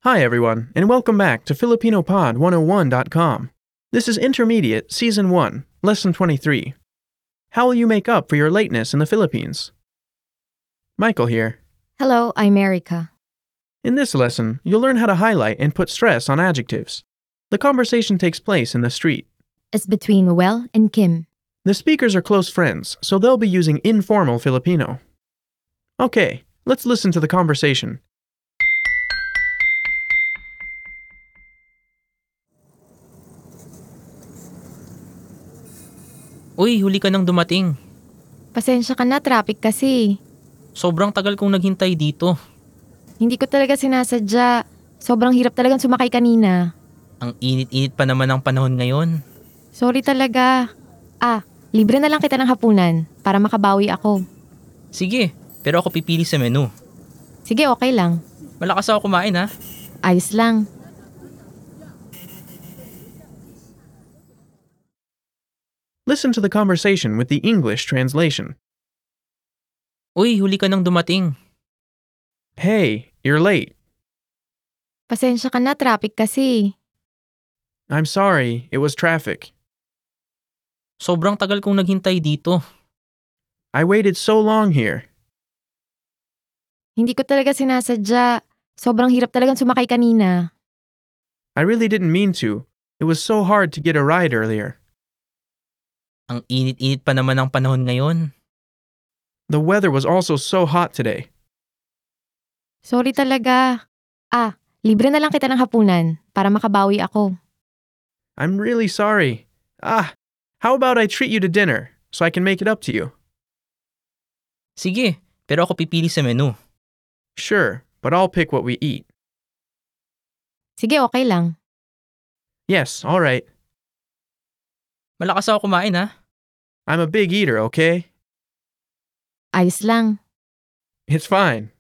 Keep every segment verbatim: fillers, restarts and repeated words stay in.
Hi everyone, and welcome back to Filipino Pod one oh one dot com. This is Intermediate, Season one, Lesson twenty-three. How will you make up for your lateness in the Philippines? Michael here. Hello, I'm Erica. In this lesson, you'll learn how to highlight and put stress on adjectives. The conversation takes place in the street. It's between Well and Kim. The speakers are close friends, so they'll be using informal Filipino. Okay, let's listen to the conversation. Uy, huli ka nang dumating. Pasensya ka na, traffic kasi. Sobrang tagal kong naghintay dito. Hindi ko talaga sinasadya. Sobrang hirap talagang sumakay kanina. Ang init-init pa naman ang panahon ngayon. Sorry talaga. Ah, libre na lang kita ng hapunan para makabawi ako. Sige, pero ako pipili sa menu. Sige, okay lang. Malakas ako kumain ha. Ayos lang. Listen to the conversation with the English translation. Uy, huli ka nang dumating. Hey, you're late. Pasensya ka na, traffic kasi. I'm sorry, it was traffic. Sobrang tagal kong naghintay dito. I waited so long here. Hindi ko talaga sinasadya. Sobrang hirap talagang sumakay kanina. I really didn't mean to. It was so hard to get a ride earlier. Ang init-init pa naman ang panahon ngayon. The weather was also so hot today. Sorry talaga. Ah, libre na lang kita ng hapunan para makabawi ako. I'm really sorry. Ah, how about I treat you to dinner so I can make it up to you? Sige, pero ako pipili sa menu. Sure, but I'll pick what we eat. Sige, okay lang. Yes, all right. Malakas ako kumain ha. I'm a big eater, okay? Ayos lang. It's fine.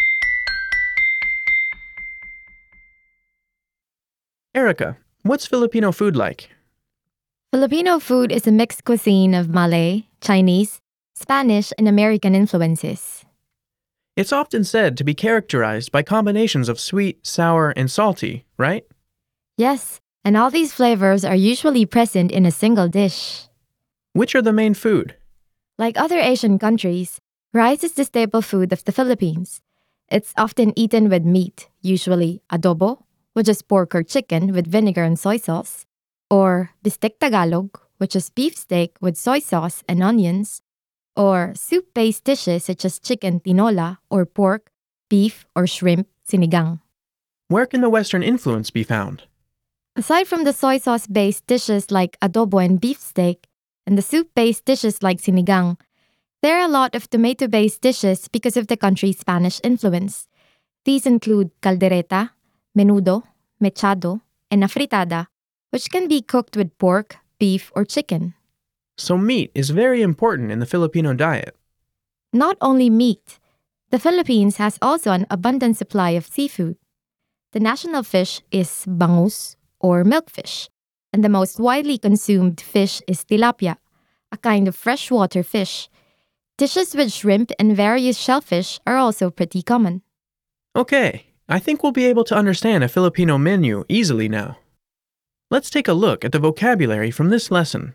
Erica, what's Filipino food like? Filipino food is a mixed cuisine of Malay, Chinese, Spanish, and American influences. It's often said to be characterized by combinations of sweet, sour, and salty, right? Yes, and all these flavors are usually present in a single dish. Which are the main food? Like other Asian countries, rice is the staple food of the Philippines. It's often eaten with meat, usually adobo, which is pork or chicken with vinegar and soy sauce, or bistek Tagalog, which is beef steak with soy sauce and onions, or soup-based dishes such as chicken tinola or pork, beef, or shrimp sinigang. Where can the Western influence be found? Aside from the soy sauce-based dishes like adobo and beef steak, and the soup-based dishes like sinigang, there are a lot of tomato-based dishes because of the country's Spanish influence. These include caldereta, menudo, mechado, and afritada, which can be cooked with pork, beef, or chicken. So meat is very important in the Filipino diet. Not only meat, the Philippines has also an abundant supply of seafood. The national fish is bangus, or milkfish, and the most widely consumed fish is tilapia, a kind of freshwater fish. Dishes with shrimp and various shellfish are also pretty common. Okay, I think we'll be able to understand a Filipino menu easily now. Let's take a look at the vocabulary from this lesson.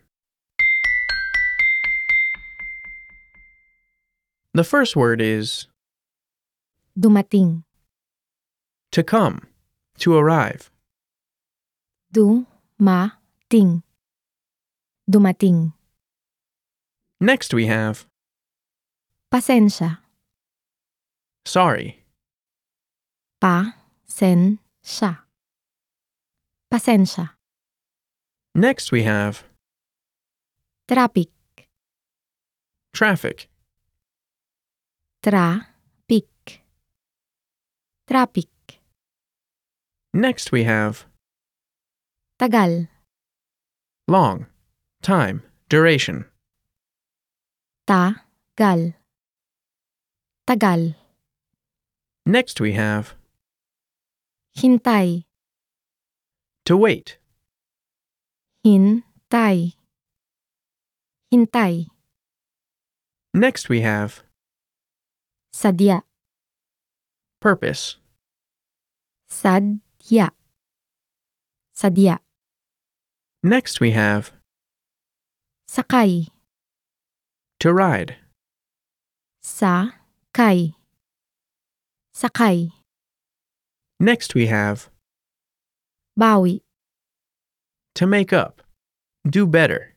The first word is Dumating. to come, to arrive. Du-ma-ting. Dumating. Next we have Pasensya. sorry, Pa-sen-sya. Pasensya. Next we have Trapik. traffic, Tra-pik. Trapik. Next we have Tagal. long, time, duration. Ta-gal. Tagal. Next we have Hintay. to wait, Hintay. Hintay. Next we have Sadya. purpose, Sadya. Sadya. Next we have Sakay. to ride. Sakay. Sakay. Next we have Bawi. to make up, do better.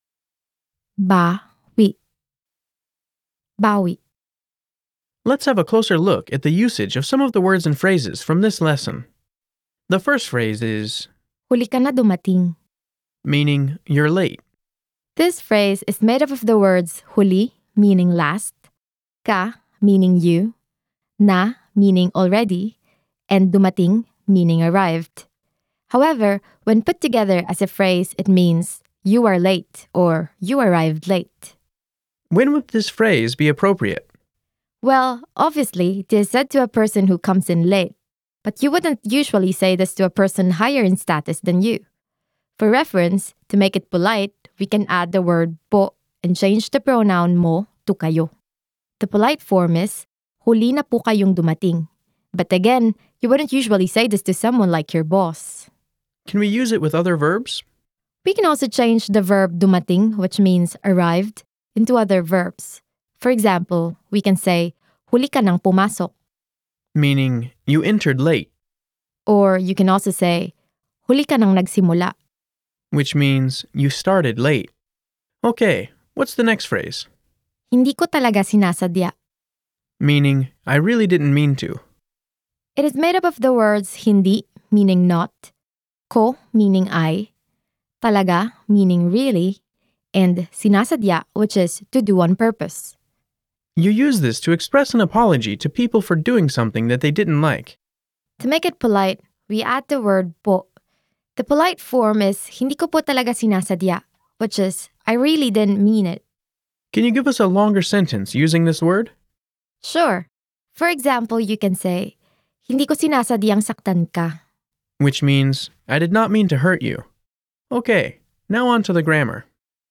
Bawi. Bawi. Let's have a closer look at the usage of some of the words and phrases from this lesson. The first phrase is Huli ka na dumating. meaning you're late. This phrase is made up of the words huli, meaning last, ka, meaning you, na, meaning already, and dumating, meaning arrived. However, when put together as a phrase, it means you are late or you arrived late. When would this phrase be appropriate? Well, obviously, it is said to a person who comes in late, but you wouldn't usually say this to a person higher in status than you. For reference, to make it polite, we can add the word po and change the pronoun mo to kayo. The polite form is, huli na po kayong dumating. But again, you wouldn't usually say this to someone like your boss. Can we use it with other verbs? We can also change the verb dumating, which means arrived, into other verbs. For example, we can say, huli ka nang pumasok. Meaning you entered late, Or you can also say, huli ka nang nagsimula. which means you started late. Okay, what's the next phrase? Hindi ko talaga sinasadya. Meaning I really didn't mean to. It is made up of the words hindi, meaning not, ko, meaning I, talaga, meaning really, and sinasadya, which is to do on purpose. You use this to express an apology to people for doing something that they didn't like. To make it polite, we add the word po. The polite form is hindi ko po talaga sinasadya, which is I really didn't mean it. Can you give us a longer sentence using this word? Sure. For example, you can say, hindi ko sinasadyang saktan ka. Which means I did not mean to hurt you. Okay, now on to the grammar.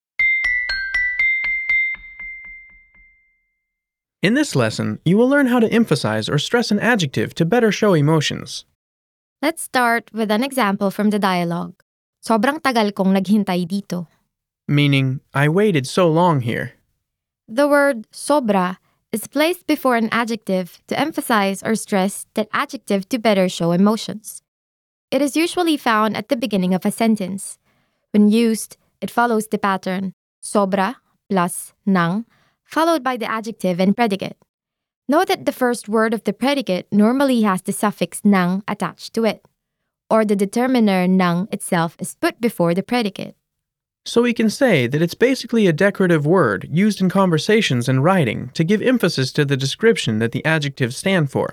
In this lesson, you will learn how to emphasize or stress an adjective to better show emotions. Let's start with an example from the dialogue. Sobrang tagal kong naghintay dito. Meaning, I waited so long here. The word sobra is placed before an adjective to emphasize or stress that adjective to better show emotions. It is usually found at the beginning of a sentence. When used, it follows the pattern sobra plus nang, followed by the adjective and predicate. Note that the first word of the predicate normally has the suffix nang attached to it, or the determiner nang itself is put before the predicate. So we can say that it's basically a decorative word used in conversations and writing to give emphasis to the description that the adjectives stand for.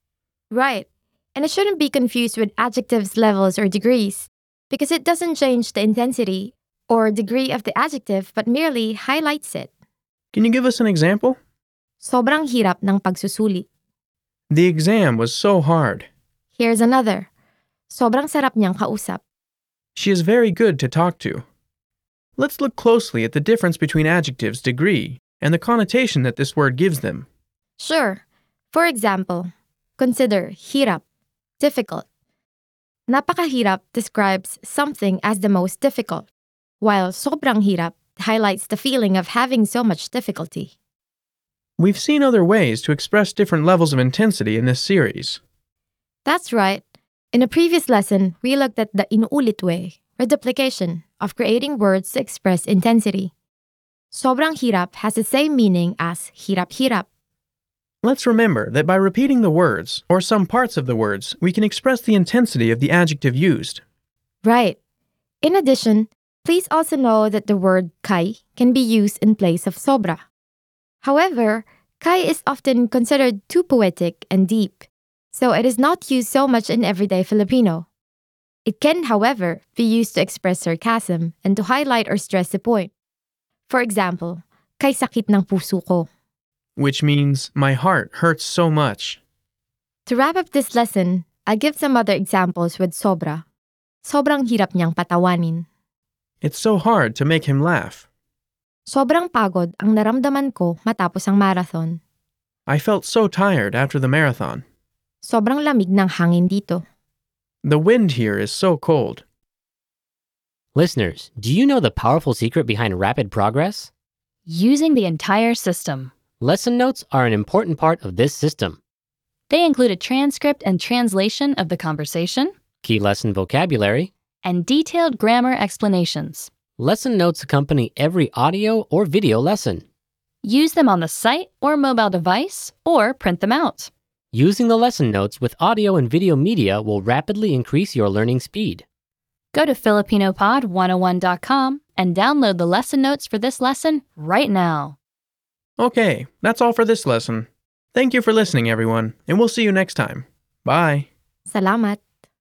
Right, and it shouldn't be confused with adjectives, levels, or degrees, because it doesn't change the intensity or degree of the adjective but merely highlights it. Can you give us an example? Sobrang hirap ng pagsusuli. The exam was so hard. Here's another. Sobrang sarap niyang kausap. She is very good to talk to. Let's look closely at the difference between adjectives' degree and the connotation that this word gives them. Sure. For example, consider hirap, difficult. Napakahirap describes something as the most difficult, while sobrang hirap highlights the feeling of having so much difficulty. We've seen other ways to express different levels of intensity in this series. That's right. In a previous lesson, we looked at the inuulit way, reduplication, of creating words to express intensity. Sobrang hirap has the same meaning as hirap-hirap. Let's remember that by repeating the words, or some parts of the words, we can express the intensity of the adjective used. Right. In addition, please also know that the word kay can be used in place of sobra. However, kay is often considered too poetic and deep, so it is not used so much in everyday Filipino. It can, however, be used to express sarcasm and to highlight or stress a point. For example, kay sakit ng puso ko. Which means my heart hurts so much. To wrap up this lesson, I give some other examples with sobra. Sobrang hirap niyang patawanin. It's so hard to make him laugh. Sobrang pagod ang naramdaman ko matapos ang marathon. I felt so tired after the marathon. Sobrang lamig ng hangin dito. The wind here is so cold. Listeners, do you know the powerful secret behind rapid progress? Using the entire system. Lesson notes are an important part of this system. They include a transcript and translation of the conversation, Key lesson vocabulary, and detailed grammar explanations. lesson notes accompany every audio or video lesson. Use them on the site or mobile device, or print them out. Using the lesson notes with audio and video media will rapidly increase your learning speed. Go to Filipino Pod one oh one dot com and download the lesson notes for this lesson right now. Okay, that's all for this lesson. Thank you for listening, everyone, and we'll see you next time. Bye. Salamat!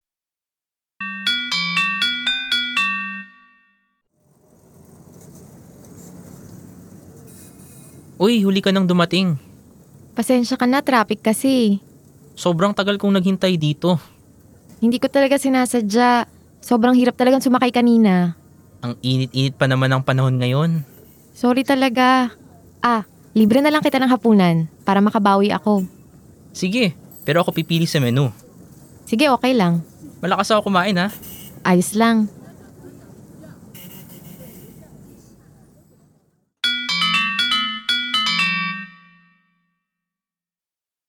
Uy, huli ka nang dumating. Pasensya ka na, traffic kasi. Sobrang tagal kong naghintay dito. Hindi ko talaga sinasadya. Sobrang hirap talagang sumakay kanina. Ang init-init pa naman ang panahon ngayon. Sorry talaga. Ah, libre na lang kita ng hapunan para makabawi ako. Sige, pero ako pipili sa menu. Sige, okay lang. Malakas ako kumain ha. Ayos lang.